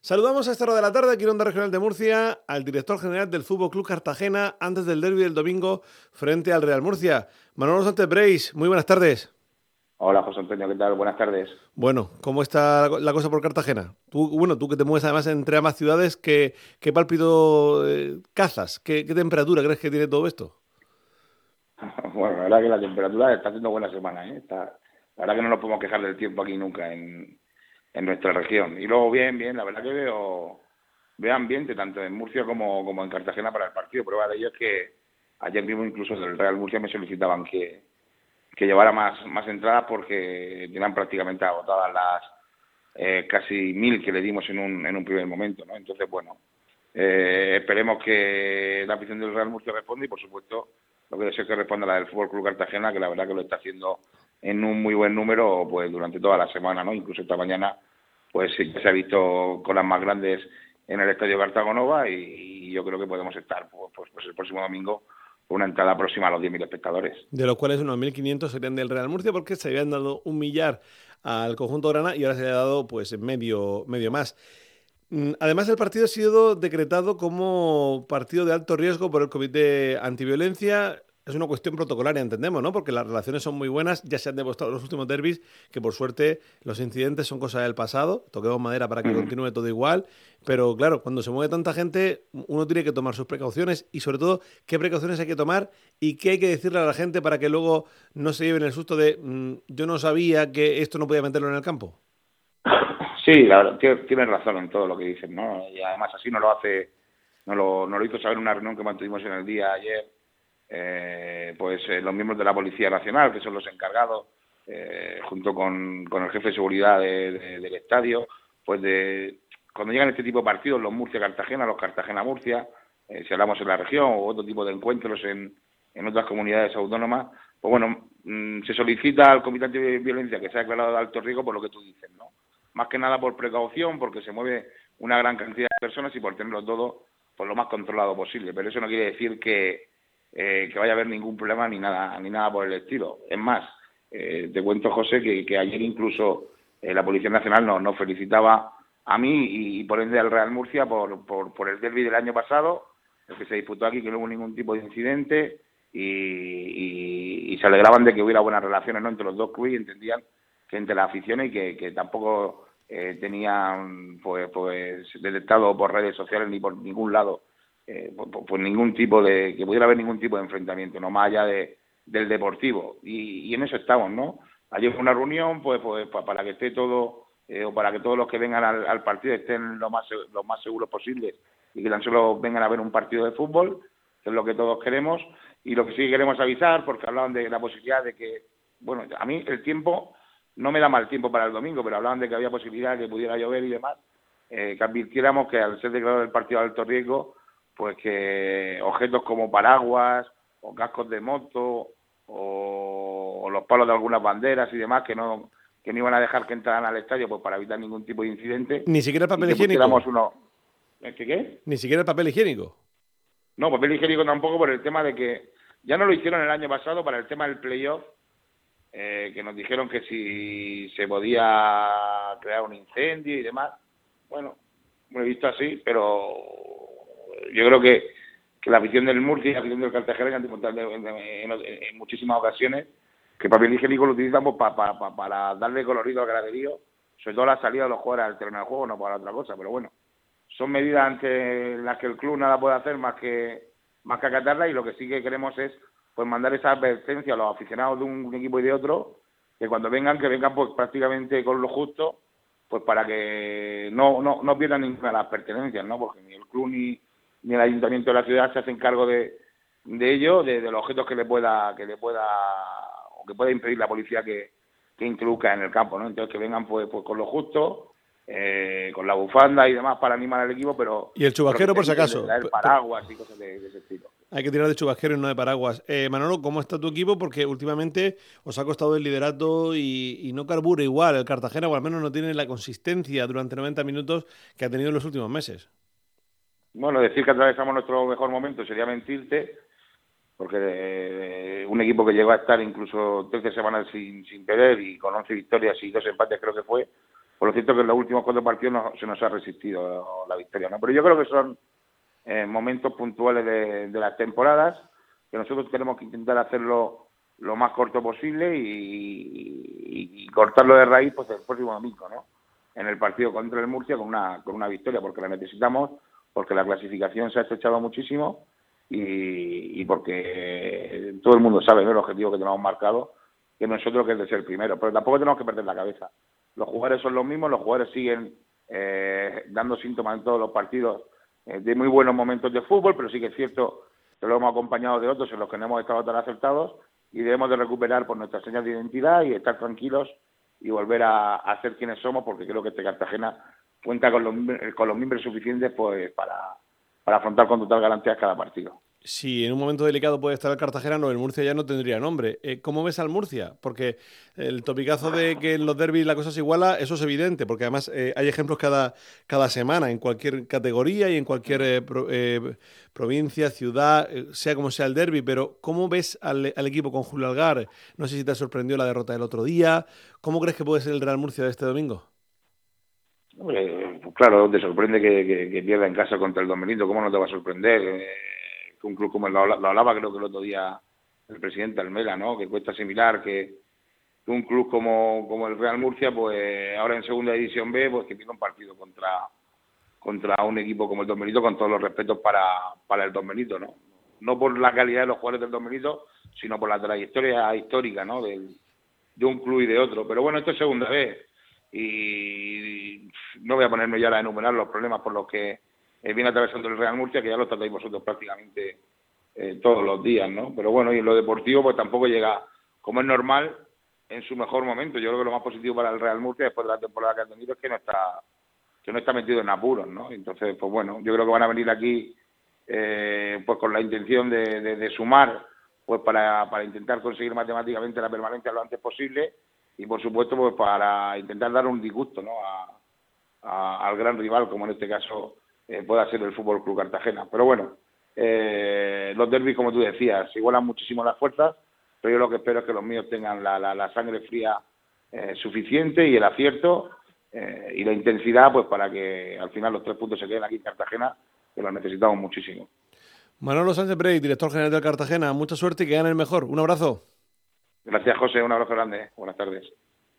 Saludamos a esta hora de la tarde aquí en Onda Regional de Murcia al director general del Fútbol Club Cartagena antes del derbi del domingo frente al Real Murcia. Manolo Sánchez Breis, muy buenas tardes. Hola José Antonio, ¿qué tal? Buenas tardes. Bueno, ¿cómo está la cosa por Cartagena? Tú que te mueves además entre ambas ciudades, ¿qué pálpito cazas? ¿Qué temperatura crees que tiene todo esto? Bueno, la verdad que la temperatura está haciendo buena semana, ¿eh? La verdad que no nos podemos quejar del tiempo aquí nunca en nuestra región. Y luego bien, la verdad que veo ambiente tanto en Murcia como en Cartagena para el partido. Prueba de ello es que ayer mismo incluso del Real Murcia me solicitaban que llevara más entradas porque tenían prácticamente agotadas las casi 1000 que le dimos en un primer momento, ¿no? Entonces, bueno, esperemos que la afición del Real Murcia responda y, por supuesto, lo que deseo que responda la del Fútbol Club Cartagena, que la verdad que lo está haciendo en un muy buen número pues durante toda la semana, ¿no? Incluso esta mañana pues sí que se ha visto colas más grandes en el Estadio Cartagonova y yo creo que podemos estar pues el próximo domingo con una entrada próxima a los 10.000 espectadores. De los cuales unos 1.500 serían del Real Murcia porque se habían dado 1 millar al conjunto grana y ahora se le ha dado pues medio más. Además, el partido ha sido decretado como partido de alto riesgo por el Comité Antiviolencia. Es una cuestión protocolaria, entendemos, ¿no? Porque las relaciones son muy buenas, ya se han demostrado en los últimos derbis que, por suerte, los incidentes son cosas del pasado. Toquemos madera para que continúe todo igual. Pero, claro, cuando se mueve tanta gente, uno tiene que tomar sus precauciones y, sobre todo, qué precauciones hay que tomar y qué hay que decirle a la gente para que luego no se lleven el susto de yo no sabía que esto no podía meterlo en el campo. Sí, la verdad, tienes razón en todo lo que dices, ¿no? Y además así nos lo hizo saber en una reunión que mantuvimos en el día ayer, los miembros de la Policía Nacional, que son los encargados, junto con el jefe de seguridad del estadio, pues cuando llegan este tipo de partidos, los Murcia-Cartagena, los Cartagena-Murcia, si hablamos en la región o otro tipo de encuentros en otras comunidades autónomas, pues bueno, se solicita al Comité Antiviolencia que sea declarado de alto riesgo por lo que tú dices, ¿no? Más que nada por precaución, porque se mueve una gran cantidad de personas y por tenerlo todo pues lo más controlado posible. Pero eso no quiere decir que vaya a haber ningún problema ni nada por el estilo. Es más, te cuento, José, que ayer incluso la Policía Nacional nos felicitaba a mí y por ende al Real Murcia por el derbi del año pasado, el que se disputó aquí, que no hubo ningún tipo de incidente y se alegraban de que hubiera buenas relaciones, ¿no?, entre los dos clubes y entendían que entre las aficiones y que tampoco tenían pues detectado por redes sociales ni por ningún lado pues ningún tipo que pudiera haber ningún tipo de enfrentamiento, no más allá del deportivo y en eso estamos, ¿no? Ayer fue una reunión pues para que esté todo o para que todos los que vengan al partido estén lo más seguros posibles y que tan solo vengan a ver un partido de fútbol, que es lo que todos queremos. Y lo que sí queremos avisar, porque hablaban de la posibilidad de que, bueno, a mí el tiempo no me da mal tiempo para el domingo, pero hablaban de que había posibilidad de que pudiera llover y demás, que advirtiéramos que al ser declarado el partido de alto riesgo, pues que objetos como paraguas o cascos de moto o los palos de algunas banderas y demás que no iban a dejar que entraran al estadio pues para evitar ningún tipo de incidente. Ni siquiera el papel higiénico. ¿Qué? Ni siquiera el papel higiénico. No, papel higiénico tampoco, por el tema de que ya no lo hicieron el año pasado para el tema del playoff, que nos dijeron que si se podía crear un incendio y demás. Bueno, lo he visto así, pero yo creo que la afición del Murcia y la afición del Cartagena han demostrado en muchísimas ocasiones que el papel higiénico lo utilizamos para darle colorido al graderío, sobre todo a la salida de los jugadores al terreno de juego, no para otra cosa, pero bueno, son medidas ante las que el club nada puede hacer más que acatarlas, y lo que sí que queremos es pues mandar esa advertencia a los aficionados de un equipo y de otro, que cuando vengan, pues prácticamente con lo justo, pues para que no pierdan ninguna de las pertenencias, ¿no? Porque ni el club ni el ayuntamiento de la ciudad se hacen cargo de ello, de los objetos que pueda impedir la policía que introduzca en el campo, ¿no? Entonces que vengan pues con lo justo, con la bufanda y demás para animar al equipo, pero... Y el chubasquero, por si acaso. Traer paraguas y cosas de ese estilo. Hay que tirar de chubasquero y no de paraguas. Manolo, ¿cómo está tu equipo? Porque últimamente os ha costado el liderato y no carbura igual el Cartagena, o al menos no tiene la consistencia durante 90 minutos que ha tenido en los últimos meses. Bueno, decir que atravesamos nuestro mejor momento sería mentirte, porque un equipo que llegó a estar incluso 13 semanas sin perder y con 11 victorias y 2 empates creo que fue, Por lo cierto que en los últimos 4 partidos se nos ha resistido la victoria, ¿no? Pero yo creo que son momentos puntuales de las temporadas, que nosotros tenemos que intentar hacerlo lo más corto posible y cortarlo de raíz pues el próximo domingo, ¿no? En el partido contra el Murcia con una victoria, porque la necesitamos, porque la clasificación se ha estrechado muchísimo y porque todo el mundo sabe, ¿no?, el objetivo que tenemos marcado, que nosotros que es de ser primero, pero tampoco tenemos que perder la cabeza. Los jugadores son los mismos, los jugadores siguen dando síntomas en todos los partidos de muy buenos momentos de fútbol, pero sí que es cierto que lo hemos acompañado de otros en los que no hemos estado tan acertados y debemos de recuperar por nuestras señas de identidad y estar tranquilos y volver a ser quienes somos, porque creo que este Cartagena cuenta con los miembros suficientes pues para afrontar con total garantía cada partido. Si en un momento delicado puede estar el Cartagena, no, el Murcia ya no tendría nombre. ¿Cómo ves al Murcia? Porque el topicazo de que en los derbis la cosa se iguala, eso es evidente, porque además hay ejemplos cada semana, en cualquier categoría y en cualquier provincia, ciudad, sea como sea el derbi. Pero ¿cómo ves al equipo con Julio Algar? No sé si te sorprendió la derrota del otro día. ¿Cómo crees que puede ser el Real Murcia de este domingo? Pues claro, te sorprende que pierda en casa contra el Don Benito. ¿Cómo no te va a sorprender? Que un club como lo hablaba creo que el otro día el presidente Almela, ¿no?, que cuesta asimilar que un club como el Real Murcia, pues ahora en segunda división B, pues que tiene un partido contra un equipo como el Don Benito, con todos los respetos para el Don Benito, ¿no? No por la calidad de los jugadores del Don Benito, sino por la trayectoria histórica, ¿no?, de un club y de otro. Pero bueno, esto es segunda vez y no voy a ponerme ya a enumerar los problemas por los que viene atravesando el Real Murcia, que ya lo tratáis vosotros prácticamente todos los días, ¿no? Pero bueno, y en lo deportivo pues tampoco llega, como es normal, en su mejor momento. Yo creo que lo más positivo para el Real Murcia después de la temporada que ha tenido es que no está metido en apuros, ¿no? Entonces, pues bueno, yo creo que van a venir aquí pues con la intención de sumar, pues para intentar conseguir matemáticamente la permanencia lo antes posible y por supuesto pues para intentar dar un disgusto, ¿no?, al gran rival, como en este caso pueda ser el Fútbol Club Cartagena. Pero bueno, los derbis, como tú decías, se igualan muchísimo las fuerzas, pero yo lo que espero es que los míos tengan la sangre fría suficiente y el acierto y la intensidad, pues para que al final los 3 puntos se queden aquí en Cartagena, que los necesitamos muchísimo. Manolo Sánchez Brey, director general del Cartagena, mucha suerte y que gane el mejor. Un abrazo. Gracias, José, un abrazo grande. Buenas tardes.